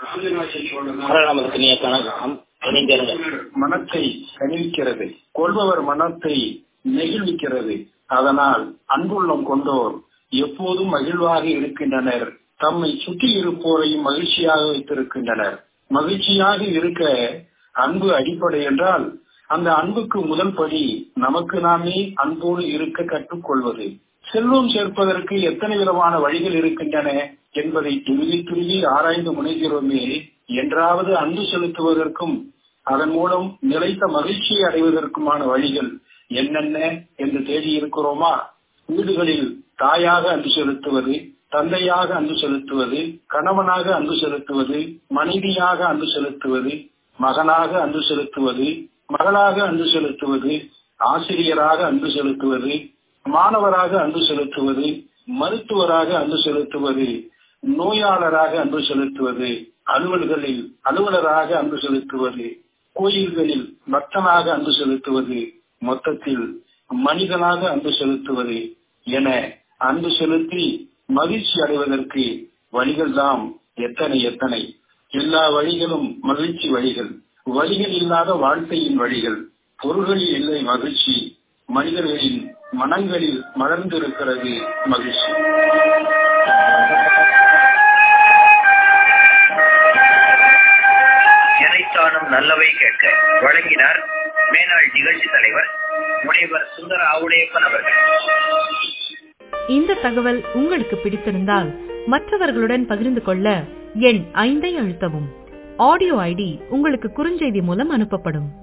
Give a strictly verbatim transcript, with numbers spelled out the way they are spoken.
மனத்தை கனிவிக்கிறது, கொள்பவர் மனத்தை நெகிழ்விக்கிறது. அதனால் அன்புள்ளம் கொண்டோர் எப்போதும் மகிழ்வாக இருக்கின்றனர். தம்மை சுற்றி இருப்போரையும் மகிழ்ச்சியாக வைத்திருக்கின்றனர். மகிழ்ச்சியாக இருக்க அன்பு அடிப்படை என்றால் அந்த அன்புக்கு முதல் படி நமக்கு நாமே அன்போடு இருக்க கற்றுக்கொள்வது. செல்வம் சேர்ப்பதற்கு எத்தனை விதமான வழிகள் இருக்கின்றன என்பதை துருவி துருவி ஆராய்ந்து முனைகிறோமே, என்றாவது அன்பு செலுத்துவதற்கும் அதன் மூலம் நிலைத்த மகிழ்ச்சியை அடைவதற்குமான வழிகள் என்னென்ன என்று தேடி இருக்கிறோமா? வீடுகளில் தாயாக அன்பு செலுத்துவது, தந்தையாக அன்பு செலுத்துவது, கணவனாக அன்பு செலுத்துவது, மனைவியாக அன்பு செலுத்துவது, மகனாக அன்பு செலுத்துவது, மகளாக அன்பு செலுத்துவது, ஆசிரியராக அன்பு செலுத்துவது, மாணவராக அன்பு செலுத்துவது, மருத்துவராக அன்பு செலுத்துவது, நோயாளராக அன்பு செலுத்துவது, அலுவல்களில் அலுவலராக அன்பு செலுத்துவது, கோயில்களில் பக்தனாக அன்பு செலுத்துவது, மொத்தத்தில் மனிதனாக அன்பு செலுத்துவது என அன்பு செலுத்தி மகிழ்ச்சி அடைவதற்கு வழிகள் தாம் எத்தனை எத்தனை. எல்லா வழிகளும் மகிழ்ச்சி வழிகள். வழிகள் இல்லாத வாழ்க்கையின் வழிகள். பொருள்களில் இல்லை மகிழ்ச்சி, மனிதர்களின் மனங்களில் மலர்ந்திருக்கிறது மகிழ்ச்சி. எனைத்தானும் நல்லவை கேட்க வழங்கினார் மேனாள் நிகழ்ச்சி தலைவர் முனைவர் சுந்தர ஆவுடையப்பன் அவர்கள். இந்த தகவல் உங்களுக்கு பிடித்திருந்தால் மற்றவர்களுடன் பகிர்ந்து கொள்ள எண் ஐந்தை அழுத்தவும். ஆடியோ ஐடி உங்களுக்கு குறுஞ்செய்தி மூலம் அனுப்பப்படும்.